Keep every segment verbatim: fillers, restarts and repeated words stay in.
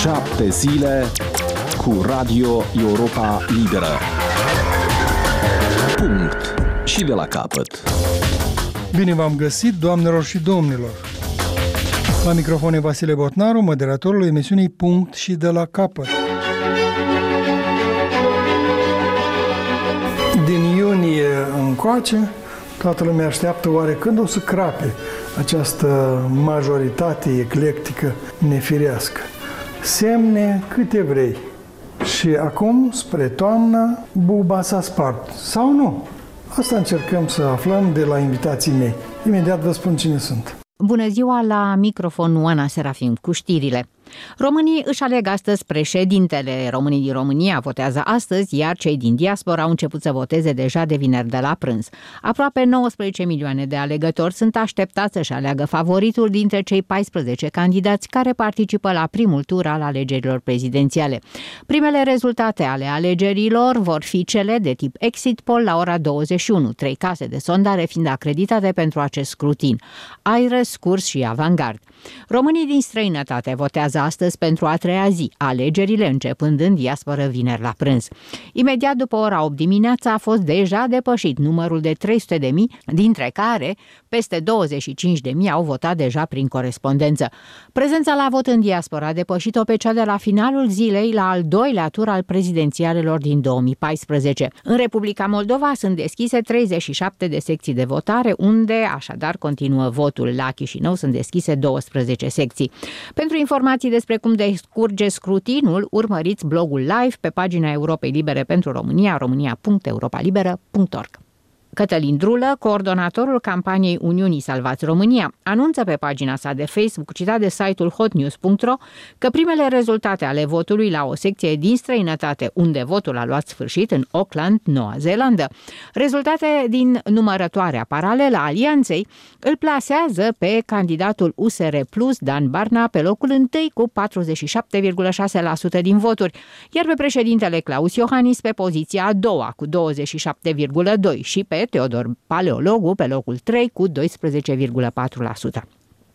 Șapte zile cu Radio Europa Liberă. Punct. Și de la capăt. Bine v-am găsit, doamnelor și domnilor. La microfon e Vasile Botnaru, moderatorul emisiunii Punct și de la capăt. Din iunie încoace, toată lumea așteaptă oare când o să crape această majoritate eclectică nefirească. Semne câte vrei. Și acum, spre toamnă, buba s-a spart. Sau nu? Asta încercăm să aflăm de la invitații mei. Imediat vă spun cine sunt. Bună ziua, la microfon Oana Serafim cu știrile. Românii își aleg astăzi președintele. Românii din România votează astăzi, iar cei din diaspora au început să voteze deja de vineri de la prânz. Aproape nouăsprezece milioane de alegători sunt așteptați să-și aleagă favoritul dintre cei paisprezece candidați care participă la primul tur al alegerilor prezidențiale. Primele rezultate ale alegerilor vor fi cele de tip exit poll la ora douăzeci și unu, trei case de sondare fiind acreditate pentru acest scrutin: Aires, Curs și Avangard. Românii din străinătate votează astăzi pentru a treia zi, alegerile începând în diasporă vineri la prânz. Imediat după ora opt dimineața a fost deja depășit numărul de trei sute de mii, dintre care peste douăzeci și cinci de mii au votat deja prin corespondență. Prezența la vot în diaspora a depășit-o pe cea de la finalul zilei la al doilea tur al prezidențialelor din două mii paisprezece. În Republica Moldova sunt deschise treizeci și șapte de secții de votare, unde așadar continuă votul. La Chișinău sunt deschise douăsprezece secții. Pentru informații despre cum descurge scrutinul, urmăriți blogul live pe pagina Europei Libere pentru România, românia punct europa liberă punct org. Cătălin Drulă, coordonatorul campaniei Uniunii Salvați România, anunță pe pagina sa de Facebook, citat de site-ul hotnews punct ro, că primele rezultate ale votului la o secție din străinătate, unde votul a luat sfârșit, în Auckland, Noua Zeelandă, rezultate din numărătoarea paralelă a alianței, îl plasează pe candidatul U S R Plus, Dan Barna, pe locul întâi cu patruzeci și șapte virgulă șase la sută din voturi, iar pe președintele Claus Iohannis pe poziția a doua cu douăzeci și șapte virgulă doi la sută și pe Teodor Paleologu pe locul trei cu doisprezece virgulă patru la sută.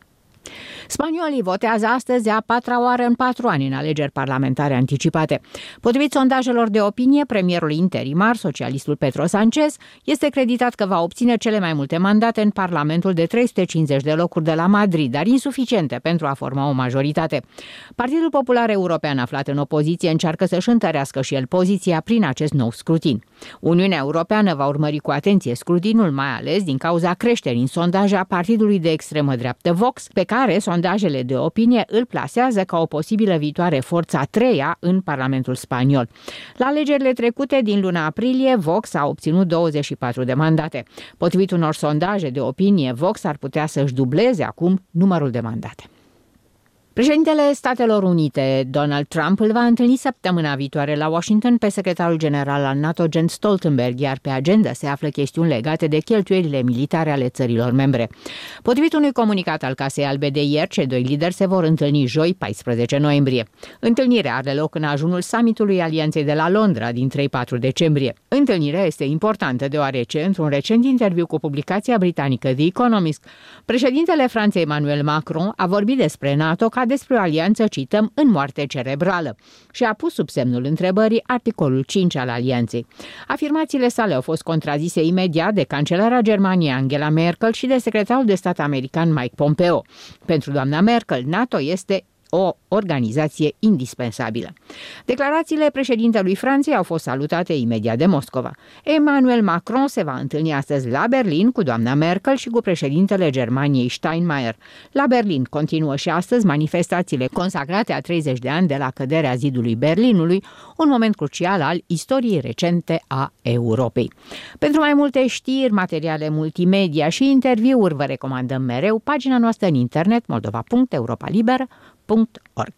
Spaniolii votează astăzi a patra oară în patru ani în alegeri parlamentare anticipate. Potrivit sondajelor de opinie, premierul interimar, socialistul Pedro Sánchez, este creditat că va obține cele mai multe mandate în Parlamentul de trei sute cincizeci de locuri de la Madrid, dar insuficiente pentru a forma o majoritate. Partidul Popular European, aflat în opoziție, încearcă să-și întărească și el poziția prin acest nou scrutin. Uniunea Europeană va urmări cu atenție scrutinul, mai ales din cauza creșterii în sondaje a partidului de extremă dreaptă Vox, pe care sondajele de opinie îl plasează ca o posibilă viitoare forță a treia în Parlamentul spaniol. La alegerile trecute din luna aprilie, Vox a obținut douăzeci și patru de mandate. Potrivit unor sondaje de opinie, Vox ar putea să-și dubleze acum numărul de mandate. Președintele Statelor Unite, Donald Trump, îl va întâlni săptămâna viitoare la Washington pe secretarul general al NATO, Jens Stoltenberg, iar pe agenda se află chestiuni legate de cheltuielile militare ale țărilor membre. Potrivit unui comunicat al Casei Albe de ieri, cei doi lideri se vor întâlni joi, paisprezece noiembrie. Întâlnirea are loc în ajunul summitului Alianței de la Londra din trei patru decembrie. Întâlnirea este importantă deoarece, într-un recent interviu cu publicația britanică The Economist, președintele Franței Emmanuel Macron a vorbit despre NATO ca despre o alianță, cităm, în moarte cerebrală și a pus sub semnul întrebării articolul cinci al alianței. Afirmațiile sale au fost contrazise imediat de cancelara Germaniei Angela Merkel și de secretarul de stat american Mike Pompeo. Pentru doamna Merkel, NATO este o organizație indispensabilă. Declarațiile președintelui Franței au fost salutate imediat de Moscova. Emmanuel Macron se va întâlni astăzi la Berlin cu doamna Merkel și cu președintele Germaniei Steinmeier. La Berlin continuă și astăzi manifestațiile consacrate a treizeci de ani de la căderea zidului Berlinului, un moment crucial al istoriei recente a Europei. Pentru mai multe știri, materiale multimedia și interviuri vă recomandăm mereu pagina noastră în internet moldova punct europa liberă punct org.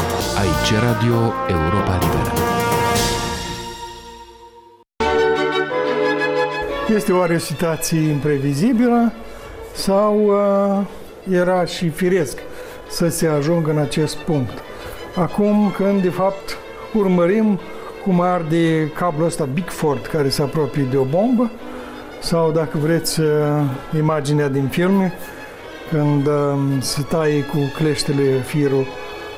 Aici Radio Europa Liberă. Este oare o situație imprevizibilă sau uh, era și firesc să se ajungă în acest punct? Acum când de fapt urmărim cum arde cablul ăsta Bigford care se apropie de o bombă, sau dacă vreți uh, imaginea din filme când uh, se taie cu cleștele firul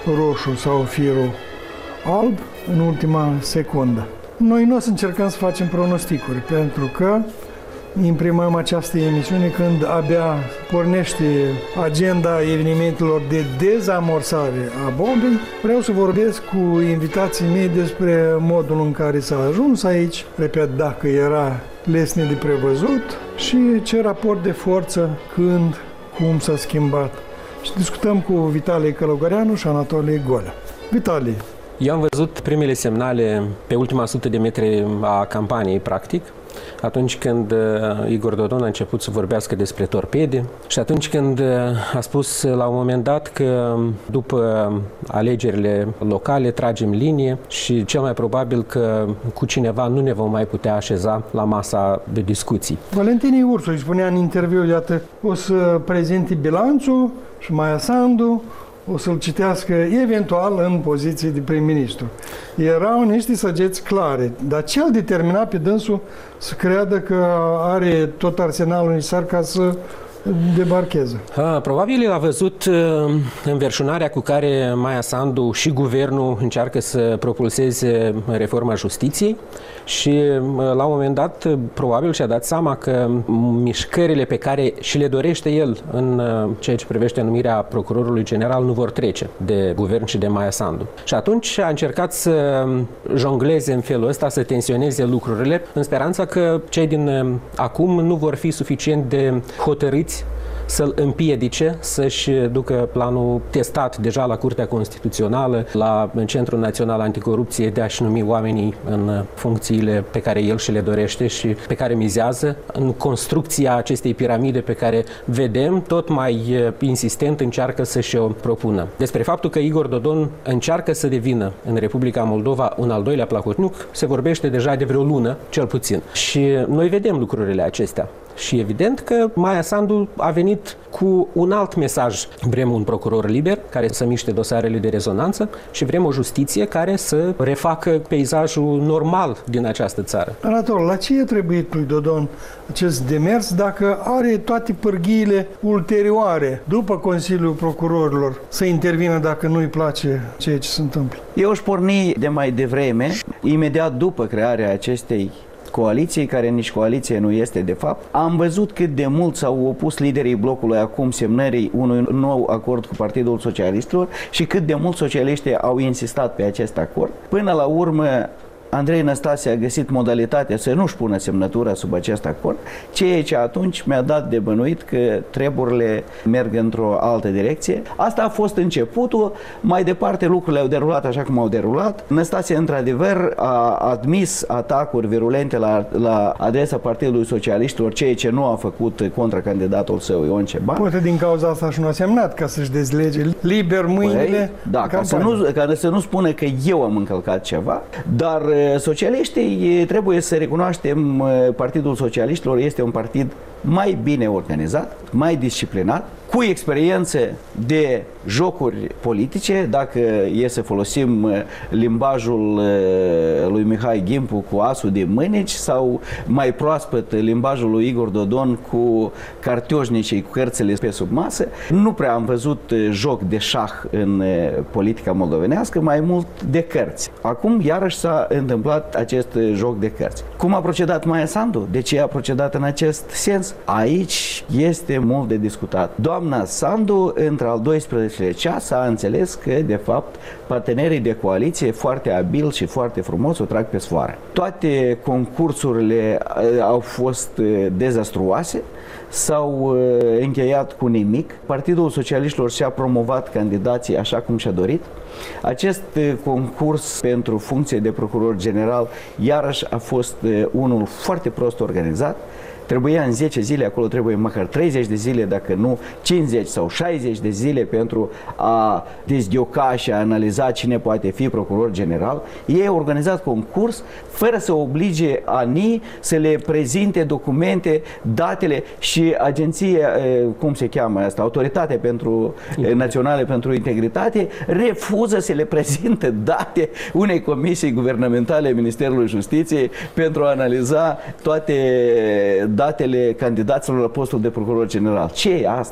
roșu sau firul alb în ultima secundă. Noi nu o să încercăm să facem pronosticuri, pentru că imprimăm această emisiune când abia pornește agenda evenimentelor de dezamorsare a bombei. Vreau să vorbesc cu invitații mei despre modul în care s-a ajuns aici, repet, dacă era lesne de prevăzut și ce raport de forță, când, cum s-a schimbat. Și discutăm cu Vitalie Călugăreanu și Anatolie Golea. Vitalie. Eu am văzut primele semnale pe ultima sută de metri a campaniei, practic, atunci când Igor Dodon a început să vorbească despre torpede și atunci când a spus la un moment dat că după alegerile locale tragem linie și cel mai probabil că cu cineva nu ne vom mai putea așeza la masa de discuții. Valentin Ursu îi spunea în interviu, iată, o să prezinte bilanțul și Maia Sandu o să-l citească eventual în poziție de prim-ministru. Erau niște săgeți clare, dar ce îl determina pe dânsul să creadă că are tot arsenalul necesar ca să debarcheze? A, probabil el a văzut uh, înverșunarea cu care Maia Sandu și guvernul încearcă să propulseze reforma justiției și uh, la un moment dat uh, probabil și-a dat seama că mișcările pe care și le dorește el în uh, ceea ce privește numirea procurorului general nu vor trece de guvern și de Maia Sandu. Și atunci a încercat să jongleze în felul ăsta, să tensioneze lucrurile, în speranța că cei din uh, acum nu vor fi suficient de hotărâți să-l împiedice să-și ducă planul testat deja la Curtea Constituțională, la Centrul Național Anticorupție, de a-și numi oamenii în funcțiile pe care el și le dorește și pe care mizează în construcția acestei piramide pe care vedem tot mai insistent încearcă să-și o propună. Despre faptul că Igor Dodon încearcă să devină în Republica Moldova un al doilea Plahotniuc se vorbește deja de vreo lună, cel puțin. Și noi vedem lucrurile acestea. Și evident că Maia Sandu a venit cu un alt mesaj. Vrem un procuror liber care să miște dosarele de rezonanță și vrem o justiție care să refacă peisajul normal din această țară. Anatol, la ce e trebuit lui Dodon acest demers dacă are toate pârghiile ulterioare după Consiliul Procurorilor să intervină dacă nu-i place ceea ce se întâmplă? Eu își porni de mai devreme, imediat după crearea acestei coaliției, care nici coaliție nu este de fapt. Am văzut cât de mult s-au opus liderii blocului acum semnării unui nou acord cu Partidul Socialistilor și cât de mult socialiștii au insistat pe acest acord. Până la urmă, Andrei Năstase a găsit modalitatea să nu-și pună semnătura sub acest acord, ceea ce atunci mi-a dat de bănuit că treburile merg într-o altă direcție. Asta a fost începutul, mai departe lucrurile au derulat așa cum au derulat. Năstase, într-adevăr, a admis atacuri virulente la, la adresa Partidului Socialiștilor, ceea ce nu a făcut contra candidatul său, Ion Ceban. Poate din cauza asta și nu a semnat, ca să-și dezlege liber mâinile. Păi, da, ca să, nu, ca să nu spună că eu am încălcat ceva, dar socialiștii, trebuie să recunoaștem, Partidul Socialiștilor este un partid mai bine organizat, mai disciplinat, cu experiență de jocuri politice, dacă e să folosim limbajul lui Mihai Gimpu cu asul de mâneci sau mai proaspăt limbajul lui Igor Dodon cu cartioșnicii, cu cărțile pe sub masă. Nu prea am văzut joc de șah în politica moldovenească, mai mult de cărți. Acum iarăși s-a întâmplat acest joc de cărți. Cum a procedat Maia Sandu? De ce a procedat în acest sens? Aici este mult de discutat. Doamna Sandu, într-al doisprezecelea ceas, a înțeles că, de fapt, partenerii de coaliție foarte abil și foarte frumos o trag pe sfoară. Toate concursurile au fost dezastruoase, s-au încheiat cu nimic. Partidul Socialiștilor și-a promovat candidații așa cum și-a dorit. Acest concurs pentru funcție de procuror general iarăși a fost unul foarte prost organizat. Trebuia în zece zile, acolo trebuie măcar treizeci de zile, dacă nu cincizeci sau șaizeci de zile pentru a dezghioca și a analiza cine poate fi procuror general. Ei au organizat concurs fără să oblige anii să le prezinte documente, datele și agenția, cum se cheamă asta, Autoritatea pentru, Națională pentru Integritate, refuză să le prezinte date unei comisii guvernamentale a Ministerului Justiției pentru a analiza toate datele candidaților la postul de procuror general. Ce e asta?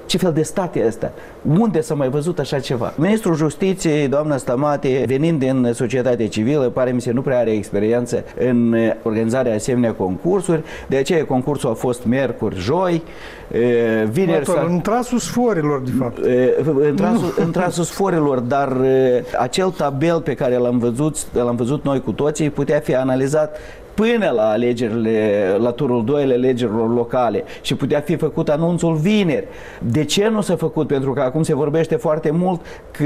Ce fel de stat e ăsta? Unde s-a mai văzut așa ceva? Ministrul Justiției, doamna Stamate, venind din societate civilă, pare mi se nu prea are experiență în organizarea asemenea concursuri, de aceea concursul a fost miercuri, joi, vineri... În trasul sforilor, de fapt. În trasul, în trasul sforilor, dar acel tabel pe care l-am văzut, l-am văzut noi cu toții putea fi analizat până la alegerile, la turul doi ale alegerilor locale și putea fi făcut anunțul vineri. De ce nu s-a făcut? Pentru că acum se vorbește foarte mult că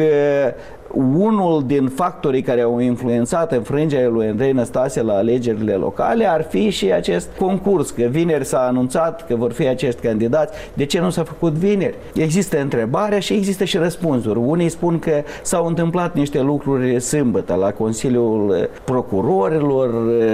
unul din factorii care au influențat înfrângerea lui Andrei Năstase la alegerile locale ar fi și acest concurs, că vineri s-a anunțat că vor fi acești candidați. De ce nu s-a făcut vineri? Există întrebarea și există și răspunsuri. Unii spun că s-au întâmplat niște lucruri sâmbătă la Consiliul Procurorilor,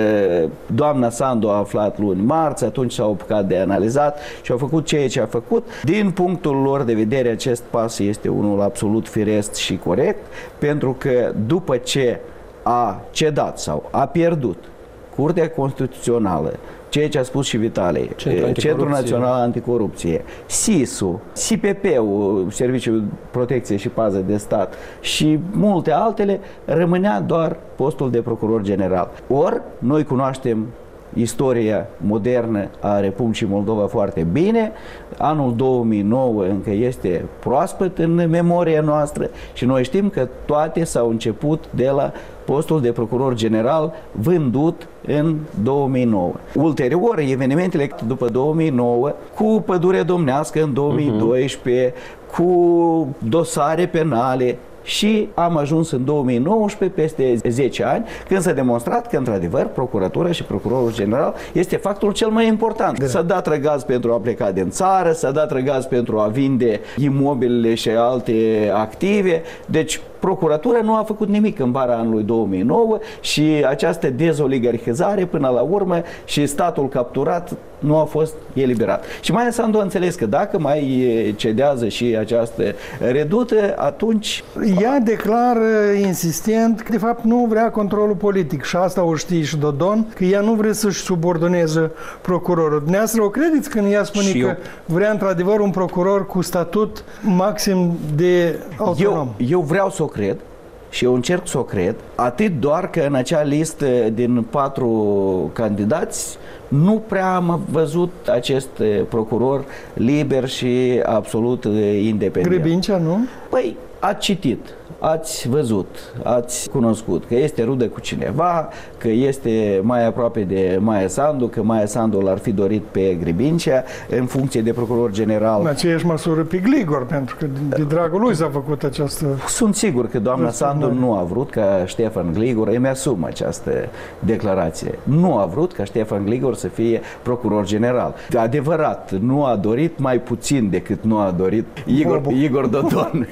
doamna Sandu a aflat luni marți, atunci s-au apucat de analizat și au făcut ceea ce a făcut. Din punctul lor de vedere, acest pas este unul absolut firesc și corect, pentru că după ce a cedat sau a pierdut Curtea Constituțională, ceea ce a spus și Vitalie, Centrul, Centrul Național Anticorupție, S I S-ul, S I P P-ul, Serviciul Protecție și Pază de Stat și multe altele, rămânea doar postul de procuror general. Ori noi cunoaștem istoria modernă a Republicii Moldova foarte bine. Anul două mii nouă încă este proaspăt în memoria noastră și noi știm că toate s-au început de la postul de procuror general vândut în două mii nouă. Ulterior, evenimentele după două mii nouă, cu pădurea domnească în două mii doisprezece, uh-huh. cu dosare penale, și am ajuns în două mii nouăsprezece, peste zece ani, când s-a demonstrat că, într-adevăr, procuratura și procurorul general este factorul cel mai important. S-a dat răgaz pentru a pleca din țară, s-a dat răgaz pentru a vinde imobilele și alte active. Deci, procuratura nu a făcut nimic în vara anului două mii nouă și această dezoligarhizare până la urmă și statul capturat nu a fost eliberat. Și Maia Sandu a înțeles că dacă mai cedează și această redută, atunci... Ea declară insistent că de fapt nu vrea controlul politic și asta o știe și Dodon, că ea nu vrea să-și subordoneze procurorul. Dumneavoastră o credeți când ea spune și că eu... vrea într-adevăr un procuror cu statut maxim de autonom? Eu, eu vreau să o cred și eu încerc să o cred, atât doar că în acea listă din patru candidați nu prea am văzut acest procuror liber și absolut independent. Grebincea, nu? Păi, ați citit, ați văzut, ați cunoscut că este rudă cu cineva, că este mai aproape de Maia Sandu, că Maia Sandu l-ar fi dorit pe Grebincea în funcție de procuror general. În aceeași măsură pe Gligor, pentru că de dragul lui s-a făcut această... Sunt sigur că doamna Sandu nu a vrut ca Ștefan Gligor, îmi asum această declarație, nu a vrut ca Ștefan Gligor să fie procuror general. Adevărat, nu a dorit mai puțin decât nu a dorit Igor, Igor Dodon.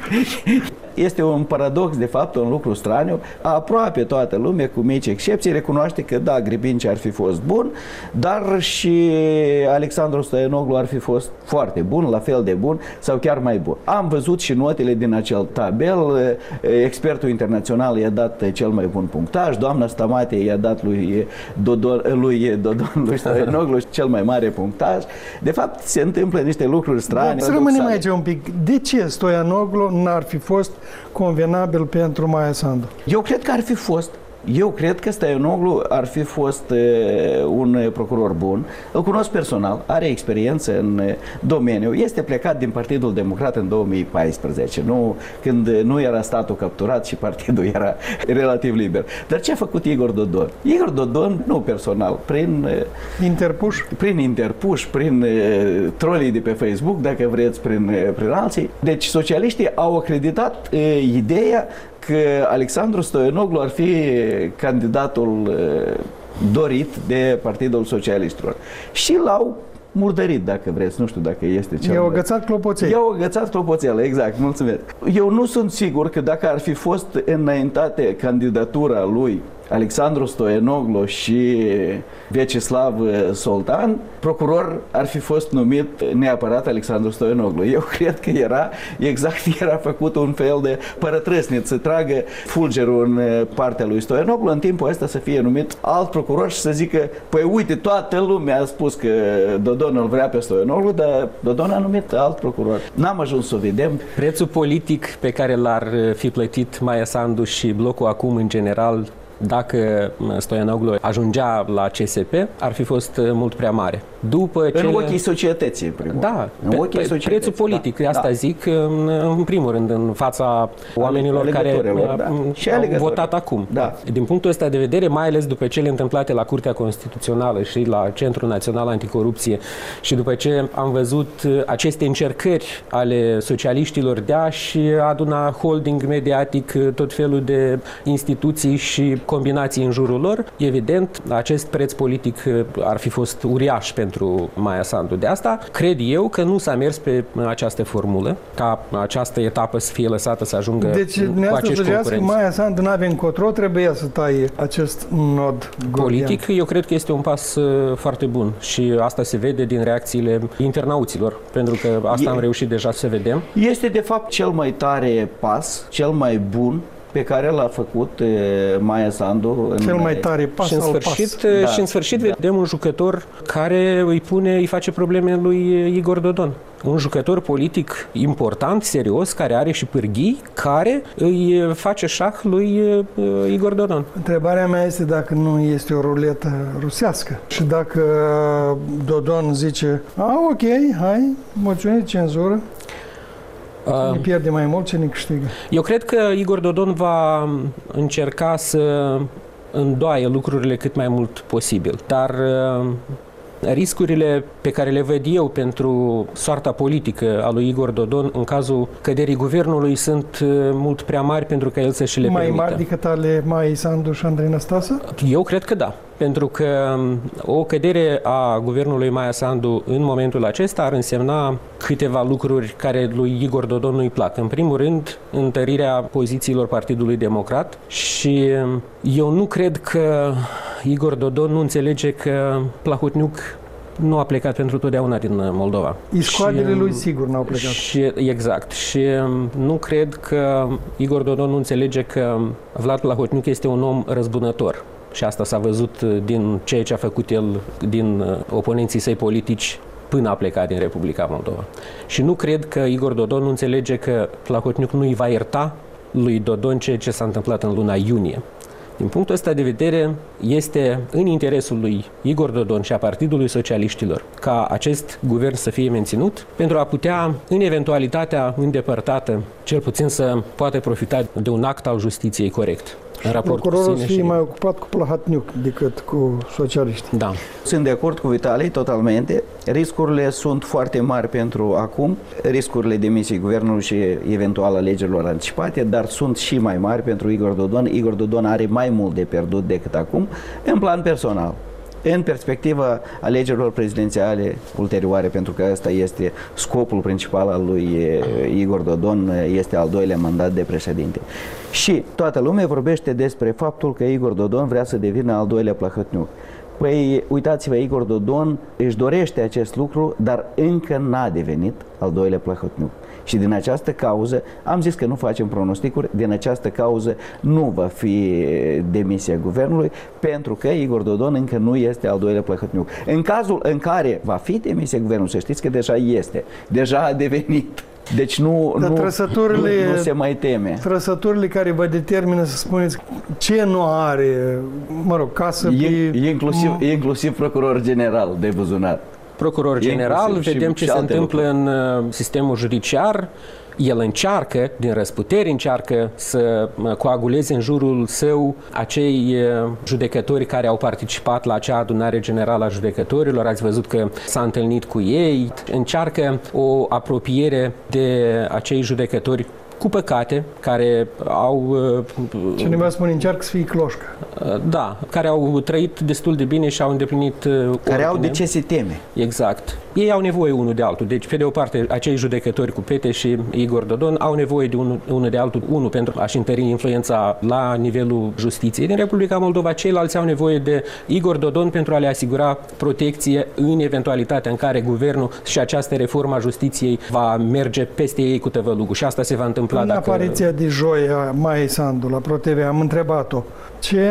Este un paradox, de fapt, un lucru straniu. Aproape toată lumea, cu mici excepții, recunoaște că da, Grebincea ar fi fost bun, dar și Alexandru Stoianoglu ar fi fost foarte bun, la fel de bun sau chiar mai bun. Am văzut și notele din acel tabel. Expertul internațional i-a dat cel mai bun punctaj, doamna Stamate i-a dat lui Dodon, lui, Dodon, lui Stoianoglu cel mai mare punctaj. De fapt, se întâmplă niște lucruri strane. Să rămânem aici un pic. De ce Stoianoglu n-ar fi fost convenabil pentru Maia Sandu? Eu cred că ar fi fost. Eu cred că Stoianoglu ar fi fost uh, un procuror bun. Îl cunosc personal, are experiență în uh, domeniu. Este plecat din Partidul Democrat în două mii paisprezece, nu, când nu era statul capturat și partidul era relativ liber. Dar ce a făcut Igor Dodon? Igor Dodon, nu personal, prin... Uh, interpuși? Prin interpuși, prin uh, trolii de pe Facebook, dacă vreți, prin, uh, prin alții. Deci socialiștii au acreditat uh, ideea că Alexandru Stoianoglu ar fi candidatul dorit de Partidul Socialiștilor. Și l-au murdărit, dacă vreți, nu știu dacă este cel. I-au agățat clopoțel. I-au agățat clopoțel, exact, mulțumesc. Eu nu sunt sigur că dacă ar fi fost înaintate candidatura lui Alexandru Stoianoglu și Vyacheslav Soltan, procuror ar fi fost numit neapărat Alexandru Stoianoglu. Eu cred că era exact, era făcut un fel de părătrăsnit, să tragă fulgerul în partea lui Stoianoglu, în timpul ăsta să fie numit alt procuror și să zică, păi uite, toată lumea a spus că Dodon îl vrea pe Stoianoglu, dar Dodon a numit alt procuror. N-am ajuns să o vedem. Prețul politic pe care l-ar fi plătit Maia Sandu și blocul acum în general, dacă Stoianoglu ajungea la C S P, ar fi fost mult prea mare. După în cele... ochii societății, primul. Da, în pe, ochii pe, societății. prețul politic, da, asta da. zic, în, în primul rând, în fața oamenilor care da. și au votat acum. Da. Din punctul ăsta de vedere, mai ales după cele întâmplate la Curtea Constituțională și la Centrul Național Anticorupție și după ce am văzut aceste încercări ale socialiștilor de a-și aduna holding mediatic, tot felul de instituții și combinații în jurul lor, evident, acest preț politic ar fi fost uriaș pentru Maia Sandu. De asta, cred eu că nu s-a mers pe această formulă, ca această etapă să fie lăsată să ajungă deci, cu acești concurenți. Deci, Maia Sandu n-avea încotro, trebuia să taie acest nod gordian. Politic, eu cred că este un pas uh, foarte bun și asta se vede din reacțiile internauților, pentru că asta e, am reușit deja să vedem. Este, de fapt, cel mai tare pas, cel mai bun pe care l-a făcut e, Maia Sandu. În cel mai tare pas și în sfârșit, pas. Da, și în sfârșit da. vedem un jucător care îi pune, îi face probleme lui Igor Dodon. Un jucător politic important, serios, care are și pârghii, care îi face șah lui Igor Dodon. Întrebarea mea este dacă nu este o ruletă rusească și dacă Dodon zice, a, ok, hai, moțiune de cenzură, ne pierde mai mult, ce ne câștigă. Eu cred că Igor Dodon va încerca să îndoaie lucrurile cât mai mult posibil, dar riscurile pe care le văd eu pentru soarta politică a lui Igor Dodon în cazul căderii guvernului sunt mult prea mari pentru ca el să și le mai permită. Mai mari decât ale Maia Sandu și Andrei Năstase? Eu cred că da. Pentru că o cădere a guvernului Maia Sandu în momentul acesta ar însemna câteva lucruri care lui Igor Dodon nu-i plac. În primul rând, întărirea pozițiilor Partidului Democrat și eu nu cred că Igor Dodon nu înțelege că Plahotniuc nu a plecat pentru totdeauna din Moldova. Iscoadele lui sigur n-au plecat. Și, exact. Și nu cred că Igor Dodon nu înțelege că Vlad Plahotniuc este un om răzbunător. Și asta s-a văzut din ceea ce a făcut el din oponenții săi politici până a plecat din Republica Moldova. Și nu cred că Igor Dodon nu înțelege că Plahotniuc nu îi va ierta lui Dodon ceea ce s-a întâmplat în luna iunie. Din punctul ăsta de vedere, este în interesul lui Igor Dodon și a Partidului Socialiștilor ca acest guvern să fie menținut pentru a putea, în eventualitatea îndepărtată, cel puțin să poată profita de un act al justiției corect. Procurorul să fie mai ocupat cu Plahotniuc decât cu socialiști. Da. Sunt de acord cu Vitaly totalmente. Riscurile sunt foarte mari pentru acum, riscurile demisiei guvernului și eventual alegerilor anticipate, dar sunt și mai mari pentru Igor Dodon. Igor Dodon are mai mult de pierdut decât acum, în plan personal. În perspectiva alegerilor prezidențiale ulterioare, pentru că ăsta este scopul principal al lui Igor Dodon, este al doilea mandat de președinte. Și toată lumea vorbește despre faptul că Igor Dodon vrea să devină al doilea Plahotniuc. Păi, uitați-vă, Igor Dodon își dorește acest lucru, dar încă n-a devenit al doilea Plahotniuc. Și din această cauză, am zis că nu facem pronosticuri, din această cauză nu va fi demisia guvernului, pentru că Igor Dodon încă nu este al doilea Plahotniuc. În cazul în care va fi demisia guvernului, să știți că deja este, deja a devenit. Deci nu, nu, trăsăturile, nu, nu se mai teme. Trăsăturile care vă determină să spuneți ce nu are, mă rog, ca să e, fie... Inclusiv, m- inclusiv procuror general de buzunar. Procuror general, inclusiv, vedem ce se întâmplă lucruri. În sistemul judiciar. El încearcă, din răsputeri, încearcă să coaguleze în jurul său acei judecători care au participat la acea adunare generală a judecătorilor. Ați văzut că s-a întâlnit cu ei. Încearcă o apropiere de acei judecători cu păcate, care au... Cineva spune, încearcă să fie cloșcă. Da, care au trăit destul de bine și au îndeplinit Care ordine. au de ce se teme. Exact. Ei au nevoie unul de altul. Deci, pe de o parte, acei judecători cu Pete și Igor Dodon au nevoie de unul, unul de altul. Unul pentru a-și întări influența la nivelul justiției din Republica Moldova. Ceilalți au nevoie de Igor Dodon pentru a le asigura protecție în eventualitatea în care guvernul și această reformă a justiției va merge peste ei cu tăvălugul. Și asta se va întâmpla în dacă... apariția de joi a Maiei Sandu la ProTV am întrebat-o ce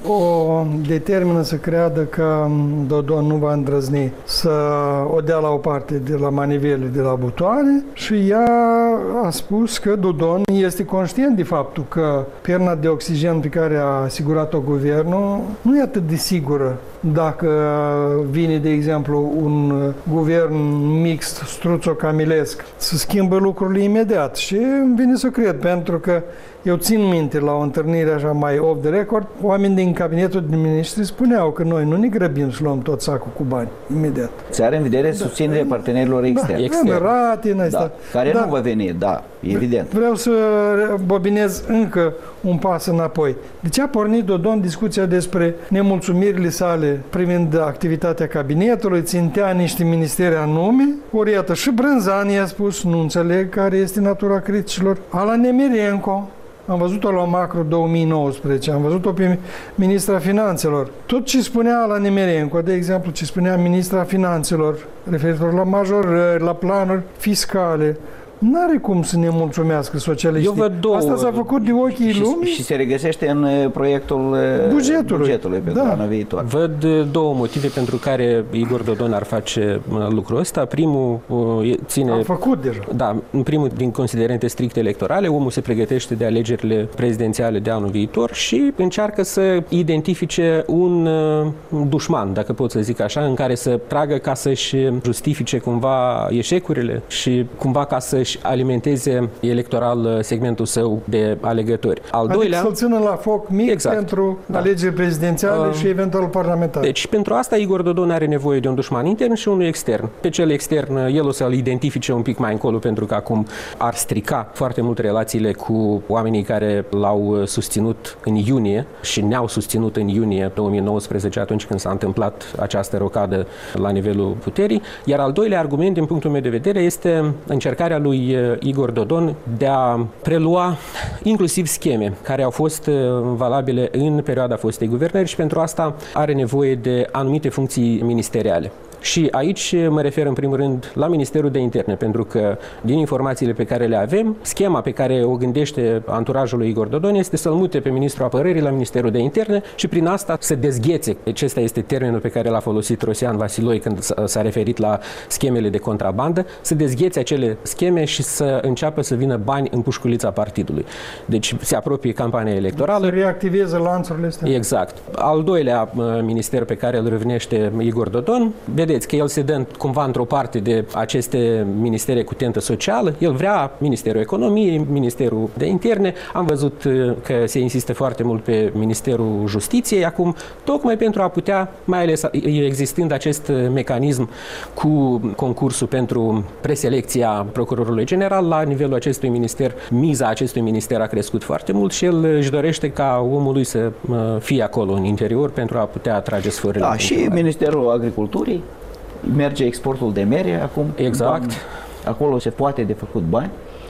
o determină să creadă că Dodon nu va îndrăzni să o dea la o parte de la manivele, de la butoane, și ea a spus că Dodon este conștient de faptul că perna de oxigen pe care a asigurat-o guvernul nu e atât de sigură dacă vine, de exemplu, un guvern mixt, struțo-camilesc, să schimbă lucrurile imediat. Și îmi vine să cred, pentru că eu țin minte la o întâlnire așa mai off the record, oameni din cabinetul de miniștri spuneau că noi nu ne grăbim să luăm tot sacul cu bani imediat. Se are în vedere da. susținerea partenerilor externi. Extern. Da, da. Care da. nu va veni, da, evident. Vreau să bobinez încă un pas înapoi. De ce a pornit Dodon discuția despre nemulțumirile sale privind activitatea cabinetului, țintea niște ministere anume? Ori iată, și Brânzan i-a spus, nu înțeleg care este natura criticilor. Ala Nemirenko, am văzut-o la Macro două mii nouăsprezece, am văzut-o pe ministra Finanțelor. Tot ce spunea la Nemirenko, de exemplu, ce spunea ministra Finanțelor, referitor la majorări, la planuri fiscale, n-are cum să ne mulțumească socialiștii. Eu văd două. Asta s-a făcut de ochii și, lumii. Și se regăsește în proiectul bugetului, bugetului pentru da. anul viitor. Văd două motive pentru care Igor Dodon ar face lucrul ăsta. Primul ține... A făcut deja. Da, în primul din considerente stricte electorale, omul se pregătește de alegerile prezidențiale de anul viitor și încearcă să identifice un dușman, dacă pot să zic așa, în care să tragă ca să-și justifice cumva eșecurile și cumva ca să-și alimenteze electoral segmentul său de alegători. Al adică doilea, să-l țină la foc mic exact. pentru da. alegeri prezidențiale uh, și eventual parlamentare. Deci, pentru asta Igor Dodon are nevoie de un dușman intern și unul extern. Pe cel extern, el o să-l identifice un pic mai încolo, pentru că acum ar strica foarte mult relațiile cu oamenii care l-au susținut în iunie și ne-au susținut în iunie două mii nouăsprezece, atunci când s-a întâmplat această rocadă la nivelul puterii. Iar al doilea argument, din punctul meu de vedere, este încercarea lui Igor Dodon de a prelua inclusiv scheme care au fost valabile în perioada fostei guvernări și pentru asta are nevoie de anumite funcții ministeriale. Și aici mă refer în primul rând la Ministerul de Interne, pentru că din informațiile pe care le avem, schema pe care o gândește anturajul lui Igor Dodon este să-l mute pe Ministrul Apărării la Ministerul de Interne și prin asta să dezghețe. Acesta este termenul pe care l-a folosit Rosian Vasiloi când s-a referit la schemele de contrabandă, să dezghețe acele scheme și să înceapă să vină bani în pușculița partidului. Deci se apropie campania electorală. Să reactiveze lanțurile astea. Exact. Al doilea minister pe care îl râvnește Igor Dodon, vedeți că el se dă cumva într-o parte de aceste ministere cu tentă socială. El vrea Ministerul Economiei, Ministerul de Interne. Am văzut că se insistă foarte mult pe Ministerul Justiției acum, tocmai pentru a putea, mai ales existând acest mecanism cu concursul pentru preselecția Procurorului General, la nivelul acestui minister, miza acestui minister a crescut foarte mult și el își dorește ca omul lui să fie acolo în interior pentru a putea atrage sfărârile. Da, și Ministerul Agriculturii. Merge exportul de mere acum. Exact. Acolo se poate de făcut bani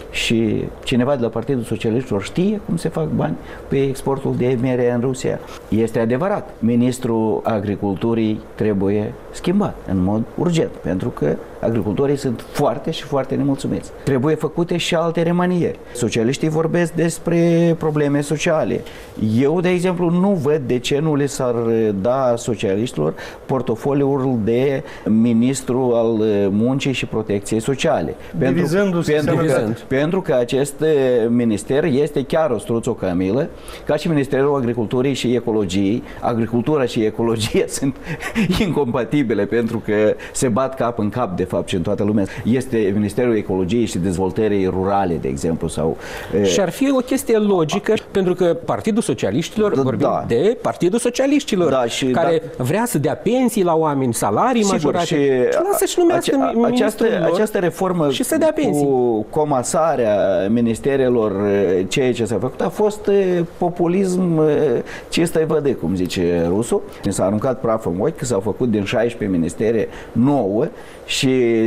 și cineva de la Partidul Socialiștilor știe cum se fac bani pe exportul de mere în Rusia. Este adevărat. Ministrul Agriculturii trebuie schimbat în mod urgent, pentru că agricultorii sunt foarte și foarte nemulțumiți. Trebuie făcute și alte remanieri. Socialiștii vorbesc despre probleme sociale. Eu, de exemplu, nu văd de ce nu le s-ar da socialiștilor portofoliul de ministru al muncii și protecției sociale. Pentru, pentru, că, pentru că acest minister este chiar o struțocamilă, ca și Ministerul Agriculturii și Ecologiei. Agricultura și ecologia sunt incompatibile pentru că se bat cap în cap, de fapt, și în toată lumea. Este Ministerul Ecologiei și Dezvoltării Rurale, de exemplu. Sau, și ar fi o chestie logică, pentru că Partidul Socialiștilor, da, vorbim da. de Partidul Socialiștilor, da, și, care da. vrea să dea pensii la oameni, salarii majorate. Și, și lasă și numească ace, această, această reformă și să dea pensii. Cu comasare decentralizarea ministerelor, ceea ce s-a făcut, a fost populism ce stă-i vădă, cum zice rusul. S-a aruncat praf în ochi că s-au făcut din șaisprezece ministere nouă și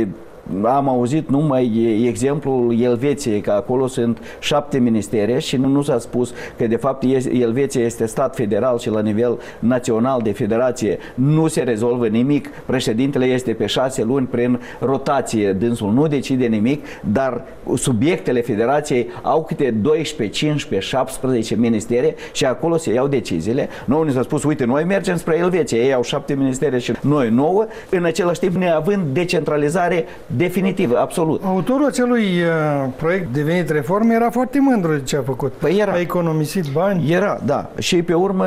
am auzit numai exemplul Elveției, că acolo sunt șapte ministere și nu, nu s-a spus că de fapt Elveția este stat federal și la nivel național de federație nu se rezolvă nimic. Președintele este pe șase luni prin rotație, dânsul nu decide nimic, dar subiectele federației au câte doisprezece, cincisprezece, șaptesprezece ministere și acolo se iau deciziile. Noi ni s-a spus, uite, noi mergem spre Elveția, ei au șapte ministere și noi nouă, în același timp neavând decentralizare definitiv, absolut. Autorul acelui uh, proiect devenit reforme era foarte mândru de ce a făcut. Păi era. A economisit bani. Era, da. Și pe urmă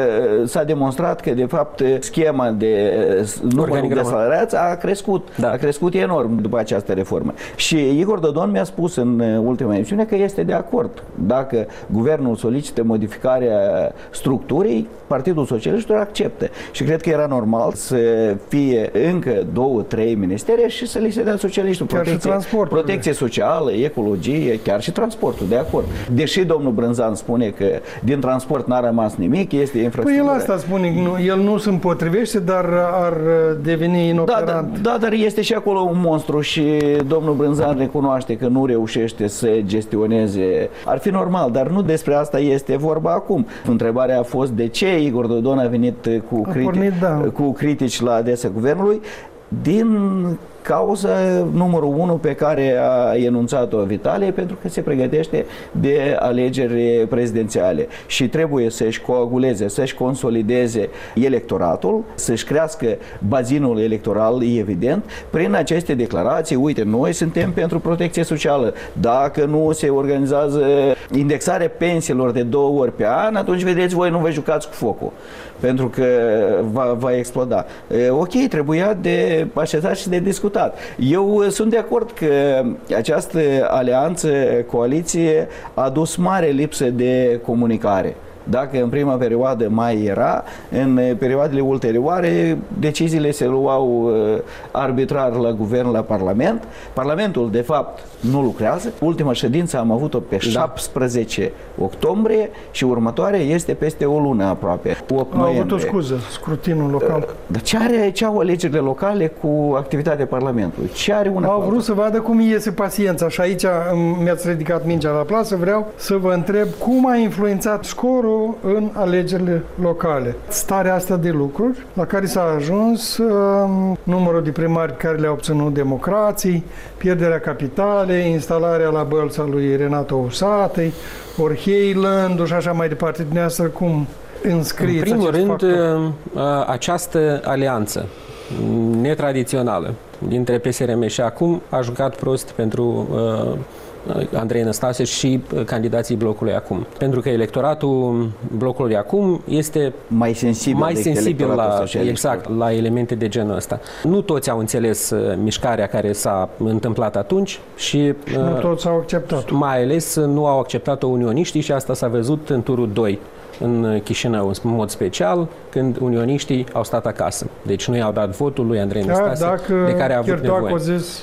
s-a demonstrat că de fapt schema de numărul de salariați a crescut. Da. A crescut enorm după această reformă. Și Igor Dodon mi-a spus în ultima emisiune că este de acord. Dacă guvernul solicită modificarea structurii, Partidul Socialiștilor acceptă. Și cred că era normal să fie încă două, trei ministere și să li se dea socialiștul. Protecție, protecție socială, ecologie, chiar și transportul, de acord. Deși domnul Brânzan spune că din transport n-a rămas nimic, este infrastructură. Păi el asta spune, nu, el nu se împotrivește, dar ar deveni inoperant. Da, da, da, dar este și acolo un monstru și domnul Brânzan recunoaște că nu reușește să gestioneze. Ar fi normal, dar nu despre asta este vorba acum. Întrebarea a fost de ce Igor Dodon a venit cu, criti- pornit, da. cu critici la adresa guvernului. Din cauza numărul unu pe care a enunțat-o Vitalie, pentru că se pregătește de alegeri prezidențiale și trebuie să-și coaguleze, să-și consolideze electoratul, să-și crească bazinul electoral, evident, prin aceste declarații. Uite, noi suntem pentru protecție socială. Dacă nu se organizează indexarea pensiilor de două ori pe an, atunci, vedeți, voi nu vă jucați cu focul, pentru că va, va exploda. Ok, trebuia de așezat și de discutat. Eu sunt de acord că această alianță, coaliție, a dus mare lipsă de comunicare. Dacă în prima perioadă mai era, în perioadele ulterioare deciziile se luau arbitrar la guvern, la Parlament. Parlamentul, de fapt, nu lucrează. Ultima ședință am avut-o pe da. șaptesprezece octombrie și următoarea este peste o lună aproape. Au avut o scuză, scrutinul local. Dar ce, are, ce au alegerile locale cu activitatea Parlamentului? Ce are una Au vrut să vadă cum iese paciența și aici mi-ați ridicat mingea la plasă. Vreau să vă întreb cum a influențat scorul în alegerile locale. Starea asta de lucruri la care s-a ajuns, numărul de primari care le-au obținut democrații, pierderea capitalei, instalarea la Bălța lui Renato Usatăi, Orhei Lându și așa mai departe. Dumneavoastră cum înscrieți? În primul rând, factor? această alianță netradițională dintre P S R M și acum a jucat prost pentru uh, Andrei Năstase și candidații blocului acum. Pentru că electoratul blocului acum este mai sensibil, mai sensibil la, exact, la elemente de genul ăsta. Nu toți au înțeles uh, mișcarea care s-a întâmplat atunci și, și nu uh, toți au acceptat. Mai ales nu au acceptat-o unioniștii și asta s-a văzut în turul doi în Chișinău, în mod special, când unioniștii au stat acasă. Deci nu i-au dat votul lui Andrei Năstase, de care a avut nevoie.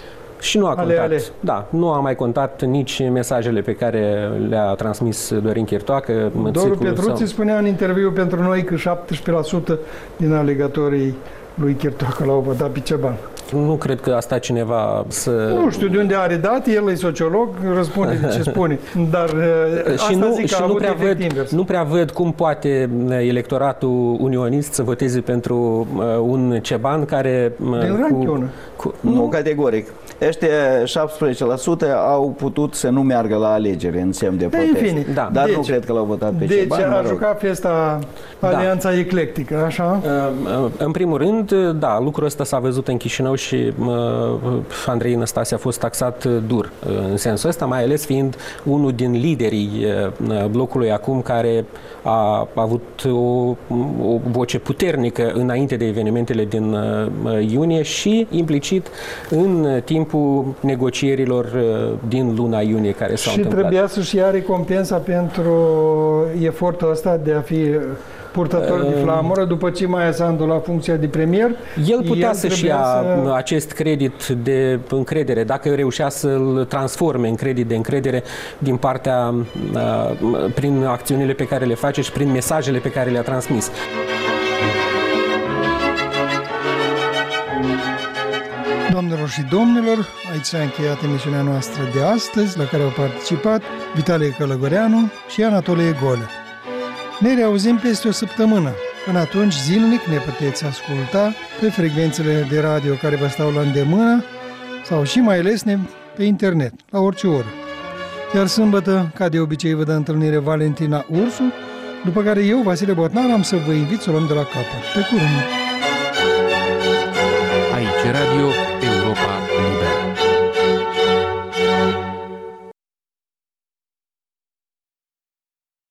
Și nu a contat. Ale, ale. Da, nu a mai contat nici mesajele pe care le-a transmis Dorin Chirtoacă. Doru Petruții sau... spunea în interviu pentru noi că șaptesprezece la sută din alegatorii lui Chirtoacă l-au votat pe Ceban. Nu cred că a stat cineva să... Nu știu de unde are date, el e sociolog, răspunde de ce spune. Dar și asta nu, zic că și a nu, avut prea văd, invers. nu prea văd cum poate electoratul unionist să voteze pentru un Ceban care... Din cu, cu, nu, nu, categoric. Ăștia șaptesprezece la sută au putut să nu meargă la alegeri în semn de protest. Fine, da. Dar deci, nu cred că l-au votat pe deci Ceban. Deci a jucat festa alianța da. eclectică, așa? În primul rând, da, lucrul ăsta s-a văzut în Chișinău și Andrei Năstase a fost taxat dur în sensul ăsta, mai ales fiind unul din liderii blocului acum care a avut o, o voce puternică înainte de evenimentele din iunie și implicit în timpul timpul negocierilor din luna iunie care s-au și întâmplat. trebuia să-și ia recompensa pentru efortul ăsta de a fi purtător de flamură, după ce Maia Sandu la funcția de premier. El putea el să-și ia să... acest credit de încredere, dacă reușea să-l transforme în credit de încredere din partea, prin acțiunile pe care le face și prin mesajele pe care le-a transmis. Doamnelor și domnilor, aici s-a încheiat emisiunea noastră de astăzi, la care au participat Vitalie Călăgoreanu și Anatolie Golea. Ne reauzim peste o săptămână. Până atunci, zilnic ne puteți asculta pe frecvențele de radio care vă stau la îndemână sau și mai lesne pe internet, la orice oră. Iar sâmbătă, ca de obicei, vă dă întâlnire Valentina Ursu, după care eu, Vasile Botnar, am să vă invit să o luăm de la capăt. Pe curând! Aici Radio